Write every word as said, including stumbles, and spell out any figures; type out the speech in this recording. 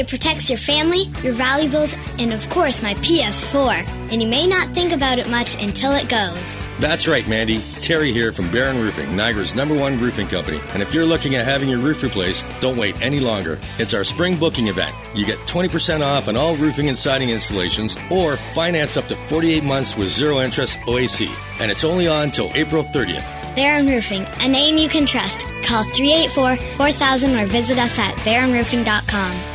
It protects your family, your valuables, and of course my P S four. And you may not think about it much until it goes. That's right, Mandy. Terry here from Barron Roofing, Niagara's number one roofing company. And if you're looking at having your roof replaced, don't wait any longer. It's our spring booking event. You get twenty percent off on all roofing and siding installations, or finance up to forty-eight months with zero interest O A C. And it's only on till April thirtieth. Barron Roofing, a name you can trust. Call three eight four, four thousand or visit us at barron roofing dot com.